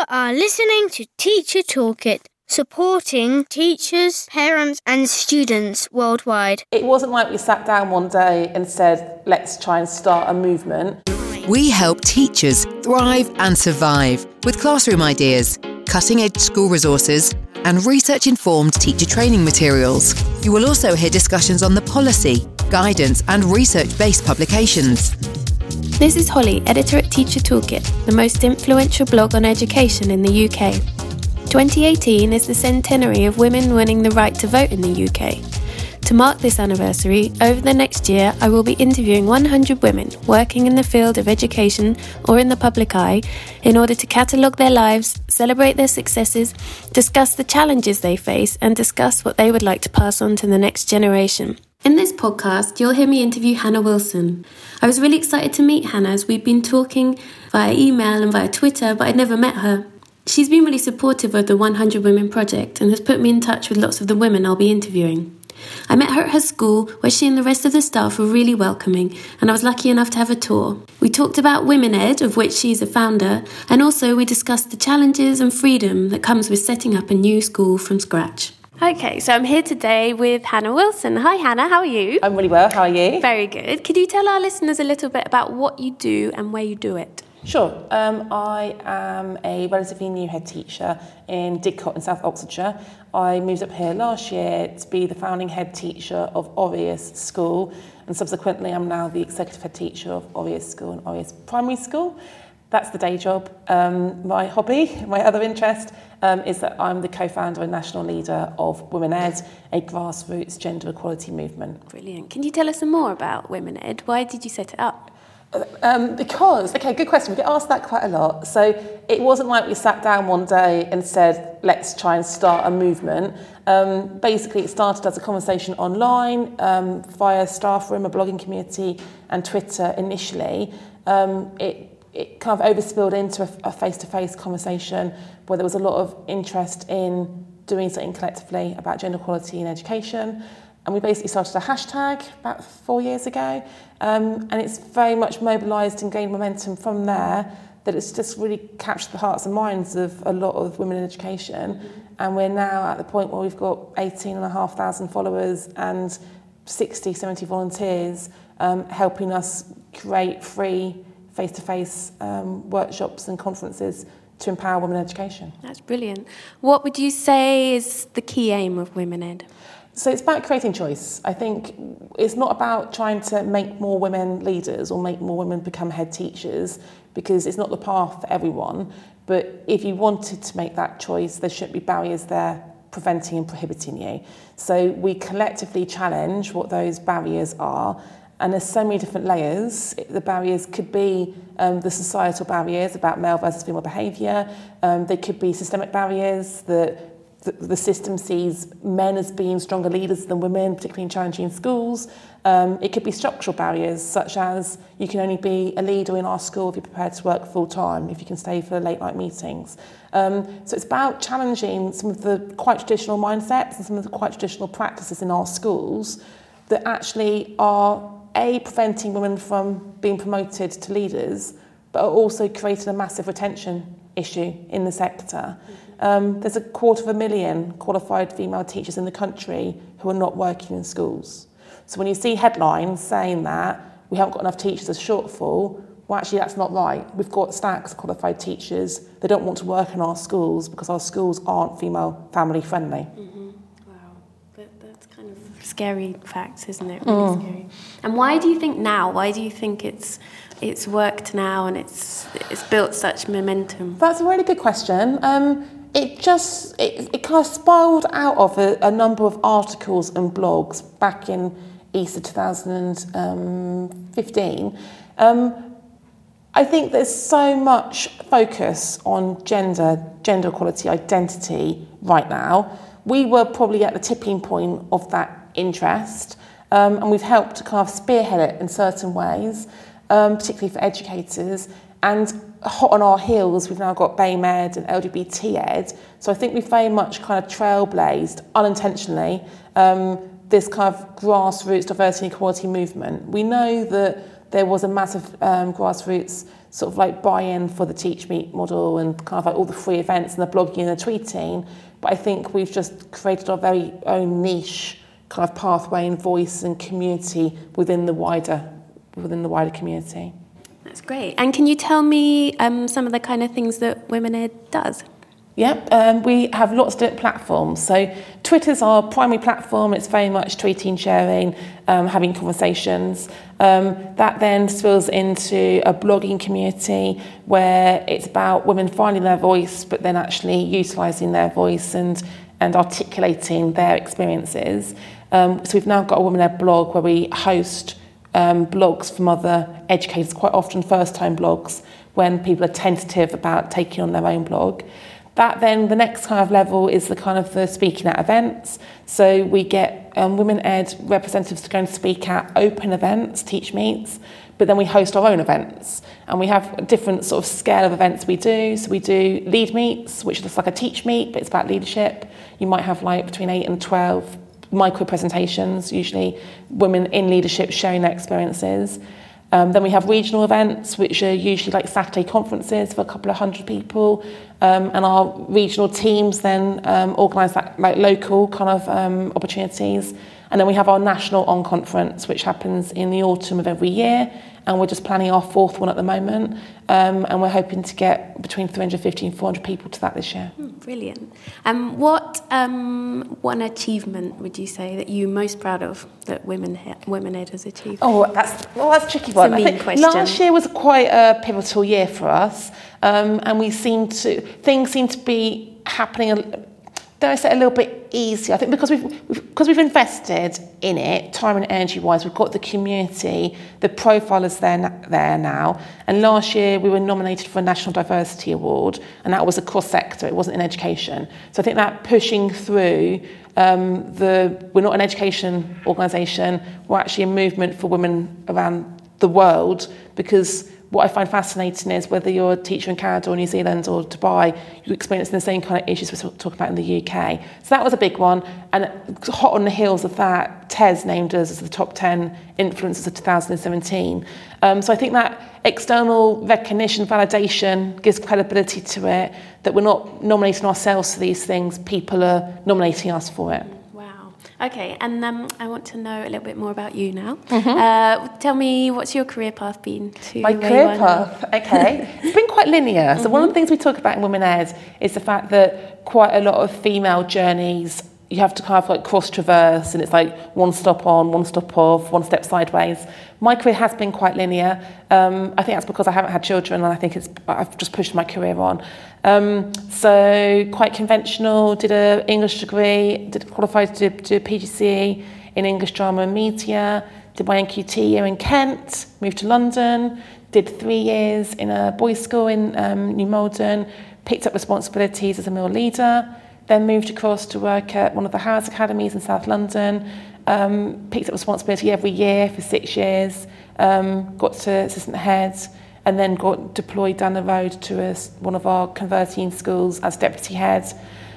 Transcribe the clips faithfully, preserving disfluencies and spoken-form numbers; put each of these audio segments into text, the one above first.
are listening to Teacher Toolkit, supporting teachers, parents and students worldwide. It wasn't like we sat down one day and said, let's try and start a movement. We help teachers thrive and survive with classroom ideas, cutting-edge school resources and research-informed teacher training materials. You will also hear discussions on the policy, guidance and research-based publications. This is Holly, editor at Teacher Toolkit, the most influential blog on education in the U K. twenty eighteen is the centenary of women winning the right to vote in the U K. To mark this anniversary, over the next year I will be interviewing one hundred women working in the field of education or in the public eye in order to catalogue their lives, celebrate their successes, discuss the challenges they face and discuss what they would like to pass on to the next generation. In this podcast, you'll hear me interview Hannah Wilson. I was really excited to meet Hannah as we'd been talking via email and via Twitter, but I'd never met her. She's been really supportive of the one hundred Women Project and has put me in touch with lots of the women I'll be interviewing. I met her at her school, where she and the rest of the staff were really welcoming, and I was lucky enough to have a tour. We talked about Women Ed, of which she's a founder, and also we discussed the challenges and freedom that comes with setting up a new school from scratch. Okay, so I'm here today with Hannah Wilson. Hi Hannah, how are you? I'm really well, how are you? Very good. Could you tell our listeners a little bit about what you do and where you do it? Sure. Um, I am a relatively new head teacher in Didcot in South Oxfordshire. I moved up here last year to be the founding head teacher of Aureus School, and subsequently I'm now the executive head teacher of Aureus School and Aureus Primary School. That's the day job. Um, my hobby, my other interest, um, is that I'm the co-founder and national leader of Women Ed, a grassroots gender equality movement. Brilliant. Can you tell us some more about Women Ed? Why did you set it up? Um, because, okay, good question. We get asked that quite a lot. So it wasn't like we sat down one day and said, let's try and start a movement. Um, basically, it started as a conversation online um, via staff room, a blogging community, and Twitter initially. Um, it it kind of overspilled into a, a face-to-face conversation where there was a lot of interest in doing something collectively about gender equality in education. And we basically started a hashtag about four years ago. Um, and it's very much mobilised and gained momentum from there, that it's just really captured the hearts and minds of a lot of women in education. Mm-hmm. And we're now at the point where we've got eighteen and a half thousand followers and sixty, seventy volunteers um, helping us create free face-to-face um, workshops and conferences to empower women in education. That's brilliant. What would you say is the key aim of Women Ed? So it's about creating choice. I think it's not about trying to make more women leaders or make more women become head teachers, because it's not the path for everyone. But if you wanted to make that choice, there shouldn't be barriers there preventing and prohibiting you. So we collectively challenge what those barriers are. And there's so many different layers. The barriers could be um, the societal barriers about male versus female behaviour. Um, they could be systemic barriers that the, the system sees men as being stronger leaders than women, particularly in challenging schools. Um, it could be structural barriers, such as you can only be a leader in our school if you're prepared to work full time, if you can stay for late night meetings. Um, so it's about challenging some of the quite traditional mindsets and some of the quite traditional practices in our schools that actually are A, preventing women from being promoted to leaders, but are also creating a massive retention issue in the sector. Um, there's a quarter of a million qualified female teachers in the country who are not working in schools. So when you see headlines saying that we haven't got enough teachers, as shortfall, well, actually that's not right. We've got stacks of qualified teachers. They don't want to work in our schools because our schools aren't female family friendly. Mm-hmm. Wow, that, that's kind of scary facts, isn't it? Really mm. scary. And why do you think now? Why do you think it's it's worked now and it's it's built such momentum? That's a really good question. Um, it just it, it kind of spiraled out of a, a number of articles and blogs back in Easter two thousand fifteen. Um, I think there's so much focus on gender, gender equality, identity right now. We were probably at the tipping point of that interest, um, and we've helped to kind of spearhead it in certain ways, um, particularly for educators. And hot on our heels, we've now got BAME Ed and L G B T Ed. So I think we've very much kind of trailblazed, unintentionally, um, this kind of grassroots diversity and equality movement. We know that there was a massive um, grassroots sort of like buy-in for the Teach Meet model and kind of like all the free events and the blogging and the tweeting. But I think we've just created our very own niche kind of pathway and voice and community within the wider within the wider community. That's great. And can you tell me um, some of the kind of things that Women Ed does? Yep, um, we have lots of different platforms. So Twitter's our primary platform. It's very much tweeting, sharing, um, having conversations. Um, that then spills into a blogging community where it's about women finding their voice, but then actually utilising their voice and, and articulating their experiences. Um, so we've now got a Women Ed blog where we host um, blogs from other educators, quite often first-time blogs, when people are tentative about taking on their own blog. That then, the next kind of level is the kind of the speaking at events. So we get um, Women Ed representatives to go and speak at open events, Teach Meets, but then we host our own events. And we have a different sort of scale of events we do. So we do lead meets, which is like a Teach Meet, but it's about leadership. You might have like between eight and twelve micro presentations, usually women in leadership sharing their experiences. Um, then we have regional events, which are usually like Saturday conferences for a couple of hundred people. Um, and our regional teams then um, organise that like local kind of um, opportunities. And then we have our national on conference, which happens in the autumn of every year. And we're just planning our fourth one at the moment. Um, and we're hoping to get between three hundred fifty and four hundred people to that this year. Mm, brilliant. Um, what um, one achievement would you say that you're most proud of that Women Women Ed has achieved? Oh, that's well, that's a tricky one. It's a mean I think question. Last year was quite a pivotal year for us, um, and we seem to things seem to be happening. A, dare I say, a little bit easier. I think because we've, we've because we've invested in it, time and energy wise, we've got the community, the profile is there there now. And last year we were nominated for a National Diversity Award, and that was across sector. It wasn't in education. So I think that pushing through. Um, the we're not an education organisation. We're actually a movement for women around the world, because what I find fascinating is whether you're a teacher in Canada or New Zealand or Dubai, you're experiencing the same kind of issues we're talking about in the U K. So that was a big one. And hot on the heels of that, T E S named us as the top ten influencers of two thousand seventeen. Um, so I think that external recognition, validation gives credibility to it, that we're not nominating ourselves for these things, people are nominating us for it. Okay, and um, I want to know a little bit more about you now. Mm-hmm. Uh, tell me, what's your career path been to My where career you are path, now? okay. It's been quite linear. So mm-hmm. one of the things we talk about in Women Ed is the fact that quite a lot of female journeys, you have to kind of like cross-traverse, and it's like one stop on, one stop off, one step sideways. My career has been quite linear. Um, I think that's because I haven't had children, and I think it's I've just pushed my career on. Um, so quite conventional, did an English degree, did qualified to do a P G C E in English Drama and Media, did my N Q T year in Kent, moved to London, did three years in a boys' school in um, New Malden, picked up responsibilities as a mill leader, then moved across to work at one of the Harrods Academies in South London, um, picked up responsibility every year for six years, um, got to assistant head, and then got deployed down the road to a, one of our converting schools as deputy head.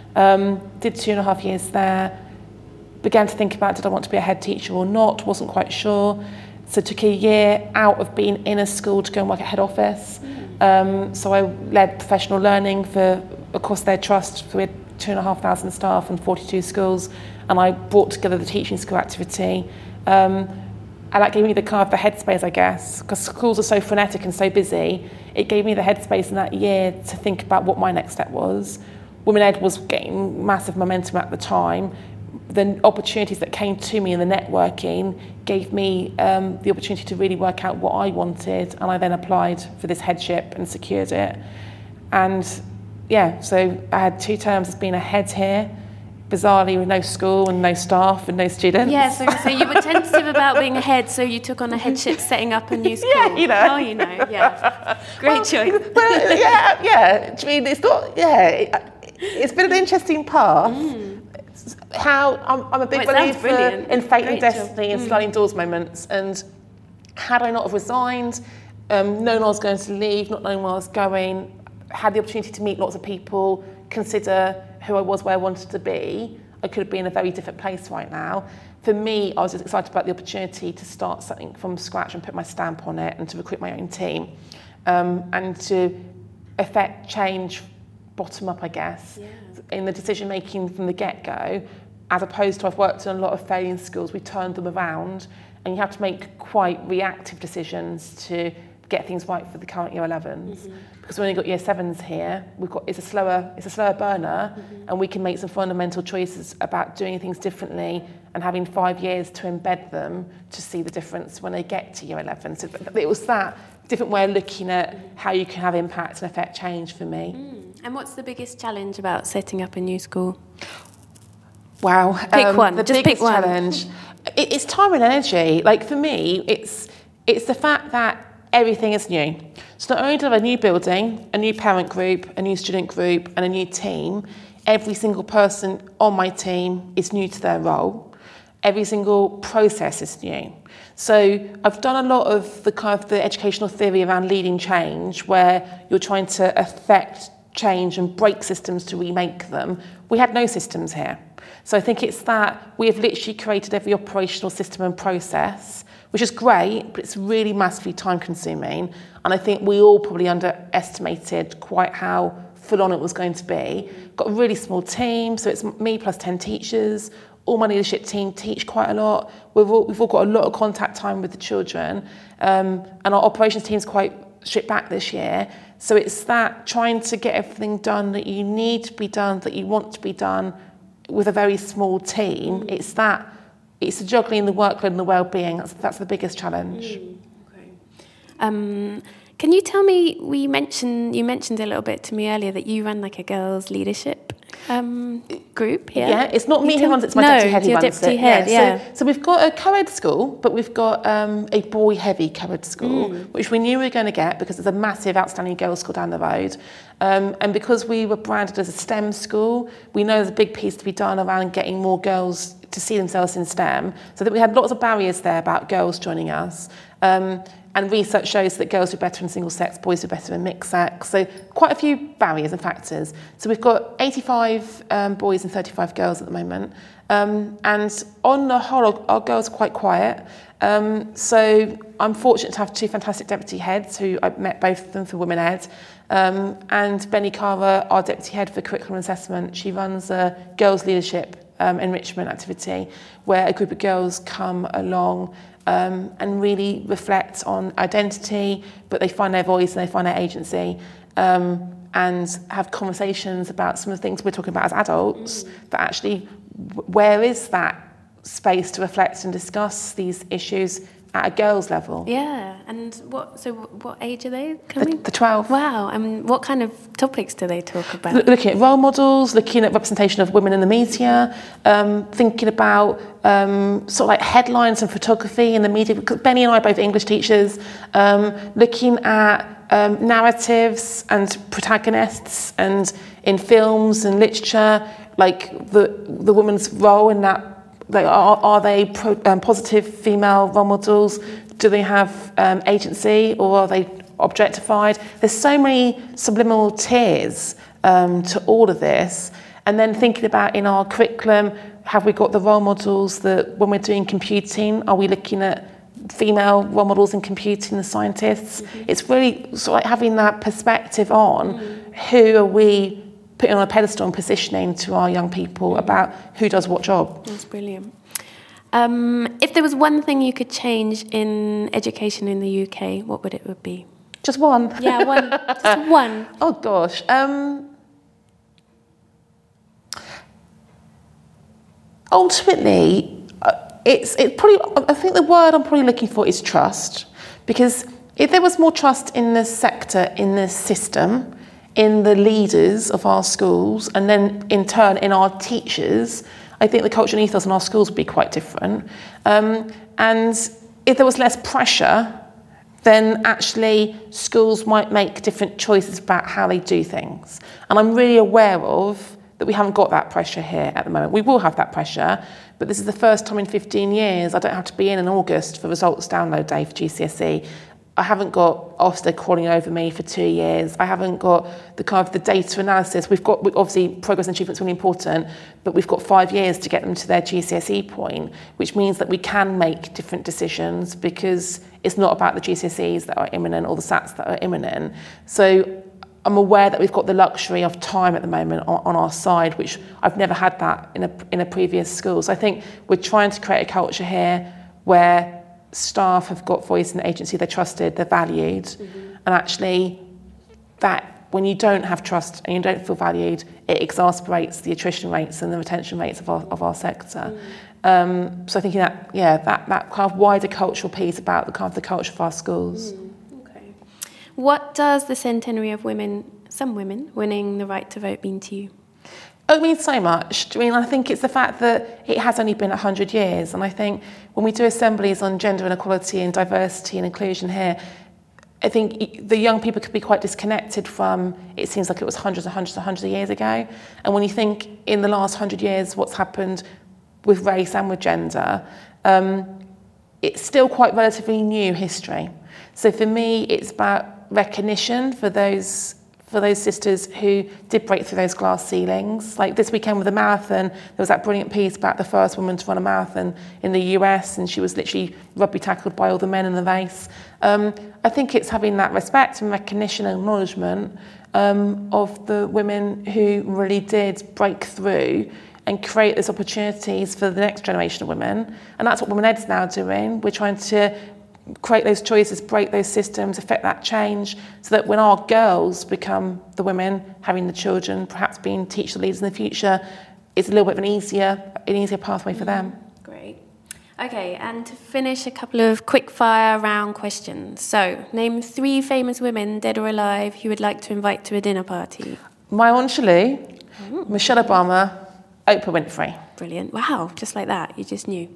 Um, did two and a half years there, began to think about did I want to be a head teacher or not, wasn't quite sure. So took a year out of being in a school to go and work at head office. Um, so I led professional learning for across their trust. So we had two and a half thousand staff and forty-two schools, and I brought together the teaching school activity. Um, And that gave me the kind of the headspace, I guess, because schools are so frenetic and so busy. It gave me the headspace in that year to think about what my next step was. Women Ed was getting massive momentum at the time. The opportunities that came to me in the networking gave me um, the opportunity to really work out what I wanted, and I then applied for this headship and secured it. And yeah, so I had two terms as being a head here, bizarrely with no school and no staff and no students. Yeah, so, so you were tentative about being a head, so you took on a headship setting up a new school. Yeah, you know. Oh, you know, yeah. Great well, choice. Well, yeah, yeah. I mean, it's not, yeah, it, it's been an interesting path. Mm. How, I'm, I'm a big well, believer in fate Great and destiny job. and mm. sliding doors moments. And had I not have resigned, um, knowing I was going to leave, not knowing where I was going, had the opportunity to meet lots of people, consider who I was, where I wanted to be, I could be in a very different place right now. For me, I was just excited about the opportunity to start something from scratch and put my stamp on it and to recruit my own team um, and to affect change bottom up, I guess, yeah. in the decision making from the get-go, as opposed to I've worked in a lot of failing schools, we turned them around, and you have to make quite reactive decisions to get things right for the current year elevens. Mm-hmm. Because we've only got year sevens here, we've got it's a slower it's a slower burner, mm-hmm. and we can make some fundamental choices about doing things differently and having five years to embed them to see the difference when they get to year eleven. So it was that different way of looking at mm-hmm. how you can have impact and affect change for me. Mm. And what's the biggest challenge about setting up a new school? Wow. Pick um, one. The Just biggest pick one. challenge. It, it's time and energy. Like for me, it's it's the fact that everything is new. So not only do I have a new building, a new parent group, a new student group, and a new team, every single person on my team is new to their role. Every single process is new. So I've done a lot of the kind of the educational theory around leading change, where you're trying to affect change and break systems to remake them. We had no systems here. So I think it's that we have literally created every operational system and process, which is great, but it's really massively time consuming. And I think we all probably underestimated quite how full on it was going to be. Got a really small team, so it's me plus ten teachers. All my leadership team teach quite a lot. We've all, we've all got a lot of contact time with the children. Um, and our operations team's quite stripped back this year. So it's that trying to get everything done that you need to be done, that you want to be done with a very small team. It's that, it's the juggling the workload and the well-being. That's, that's the biggest challenge. Mm, okay. Um, can you tell me, we mentioned, you mentioned a little bit to me earlier that you run like a girls' leadership um, group here. Yeah, it's not me you who tell, runs it, it's my no, deputy head who your runs deputy it. Head, yeah. yeah. So, so we've got a co-ed school, but we've got um, a boy-heavy co-ed school, mm. which we knew we were going to get because there's a massive outstanding girls' school down the road. Um, and because we were branded as a STEM school, we know there's a big piece to be done around getting more girls to see themselves in STEM. So that we had lots of barriers there about girls joining us. Um, and research shows that girls do better in single sex, boys do better in mixed sex. So quite a few barriers and factors. So we've got eighty-five um, boys and thirty-five girls at the moment. Um, and on the whole, our, our girls are quite quiet. Um, so I'm fortunate to have two fantastic deputy heads who I met both of them for Women Ed. Um, and Benny Carver, our deputy head for curriculum assessment, she runs a girls leadership um, enrichment activity where a group of girls come along um, and really reflect on identity, but they find their voice and they find their agency um, and have conversations about some of the things we're talking about as adults, mm. that actually, where is that space to reflect and discuss these issues at a girls' level? Yeah, and what? So, what age are they coming? The, the twelve. Wow, I mean, what kind of topics do they talk about? L- looking at role models, looking at representation of women in the media, um, thinking about um, sort of like headlines and photography in the media. Because Benny and I are both English teachers. Um, looking at um, narratives and protagonists, and in films and literature, like the the woman's role in that. Like, are, are they pro, um, positive female role models? Do they have um, agency, or are they objectified? There's so many subliminal tiers um, to all of this. And then thinking about in our curriculum, have we got the role models that when we're doing computing, are we looking at female role models in computing, the scientists? Mm-hmm. It's really sort of like having that perspective on mm-hmm. who are we putting on a pedestal and positioning to our young people about who does what job. That's brilliant. Um, if there was one thing you could change in education in the U K, what would it would be? Just one? Yeah, one. Just one. Oh, gosh. Um, ultimately, uh, it's it probably. I think the word I'm probably looking for is trust, because if there was more trust in the sector, in the system, in the leaders of our schools, and then in turn in our teachers, I think the culture and ethos in our schools would be quite different. Um, and if there was less pressure, then actually schools might make different choices about how they do things. And I'm really aware of that we haven't got that pressure here at the moment. We will have that pressure, but this is the first time in fifteen years I don't have to be in in August for results download day for G C S E. I haven't got Ofsted crawling over me for two years. I haven't got the kind of the data analysis. We've got, obviously, progress and achievement's really important, but we've got five years to get them to their G C S E point, which means that we can make different decisions because it's not about the G C S Es that are imminent or the SATs that are imminent. So I'm aware that we've got the luxury of time at the moment on, on our side, which I've never had that in a, in a previous school. So I think we're trying to create a culture here where staff have got voice in the agency, they're trusted, they're valued, mm-hmm. and actually that when you don't have trust and you don't feel valued, it exacerbates the attrition rates and the retention rates of our, of our sector. Mm. Um, so I think that, yeah, that, that kind of wider cultural piece about the kind of the culture of our schools. Mm. Okay. What does the centenary of women, some women, winning the right to vote mean to you? It means so much. I mean, I think it's the fact that it has only been one hundred years, and I think when we do assemblies on gender inequality and diversity and inclusion here, I think the young people could be quite disconnected from, it seems like it was hundreds and hundreds and hundreds of years ago. And when you think in the last hundred years what's happened with race and with gender, um, it's still quite relatively new history. So for me, it's about recognition for those for those sisters who did break through those glass ceilings. Like this weekend with the marathon, there was that brilliant piece about the first woman to run a marathon in the U S, and she was literally rugby tackled by all the men in the race. Um, I think it's having that respect and recognition and acknowledgement um, of the women who really did break through and create those opportunities for the next generation of women. And that's what Women Ed's now doing. We're trying to create those choices, break those systems, affect that change, so that when our girls become the women, having the children, perhaps being teacher leaders in the future, it's a little bit of an easier, an easier pathway for them. Great. Okay, and to finish, a couple of quick fire round questions. So, name three famous women, dead or alive, you would like to invite to a dinner party. Maya Angelou, mm. Michelle Obama, Oprah Winfrey. Brilliant. Wow, just like that, you just knew.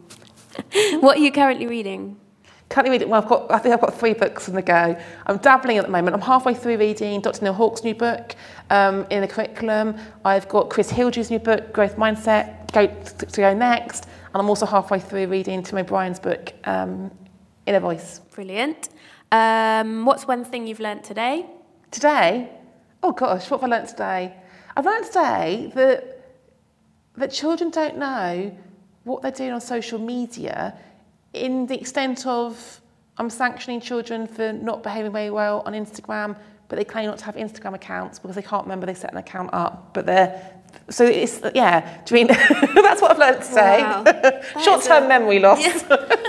What are you currently reading? Currently reading, well, I've got, I think I've got three books on the go. I'm dabbling at the moment. I'm halfway through reading Doctor Neil Hawke's new book um, in the curriculum. I've got Chris Hildrew's new book, Growth Mindset, go, to, to go next. And I'm also halfway through reading Tim O'Brien's book, um, Inner Voice. Brilliant. Um, what's one thing you've learnt today? Today? Oh gosh, what have I learnt today? I've learnt today that, that children don't know what they're doing on social media in the extent of I'm sanctioning children for not behaving very well on Instagram, but they claim not to have Instagram accounts because they can't remember they set an account up. But they're so it's yeah. Do you mean that's what I've learned today? Wow. Short-term a, memory loss. Yeah.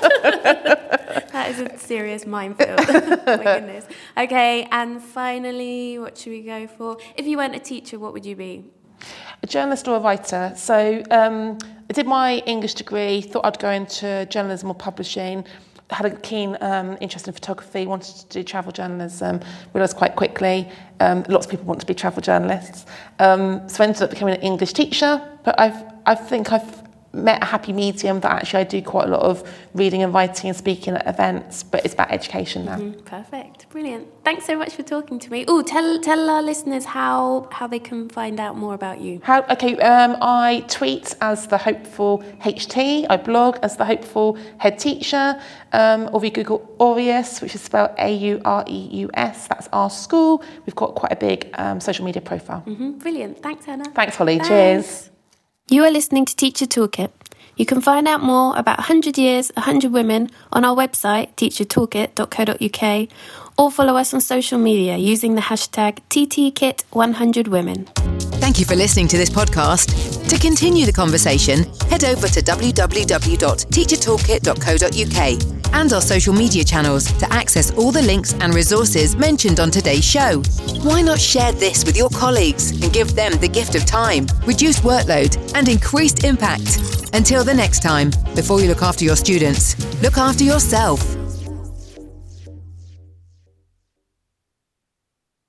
That is a serious minefield. My goodness. Okay, and finally, what should we go for? If you weren't a teacher, what would you be? A journalist or a writer. So um, I did my English degree, thought I'd go into journalism or publishing, had a keen um, interest in photography, wanted to do travel journalism, realised quite quickly um, lots of people want to be travel journalists. Um, so I ended up becoming an English teacher, but I've, I think I've met a happy medium that actually I do quite a lot of reading and writing and speaking at events, but it's about education now. Mm-hmm. Perfect. Brilliant. Thanks so much for talking to me. Oh, tell tell our listeners how how they can find out more about you. How okay, um, I tweet as the Hopeful H T, I blog as the Hopeful Head Teacher, um, or we Google Aureus, which is spelled A U R E U S, that's our school. We've got quite a big um, social media profile. Mm-hmm. Brilliant. Thanks, Hannah. Thanks, Holly. Thanks. Cheers. You are listening to Teacher Toolkit. You can find out more about one hundred years, one hundred women on our website, teacher toolkit dot co dot uk, or follow us on social media using the hashtag T T Kit one hundred women. Thank you for listening to this podcast. To continue the conversation, head over to w w w dot teacher toolkit dot co dot uk and our social media channels to access all the links and resources mentioned on today's show. Why not share this with your colleagues and give them the gift of time, reduced workload, and increased impact? Until the next time, before you look after your students, look after yourself.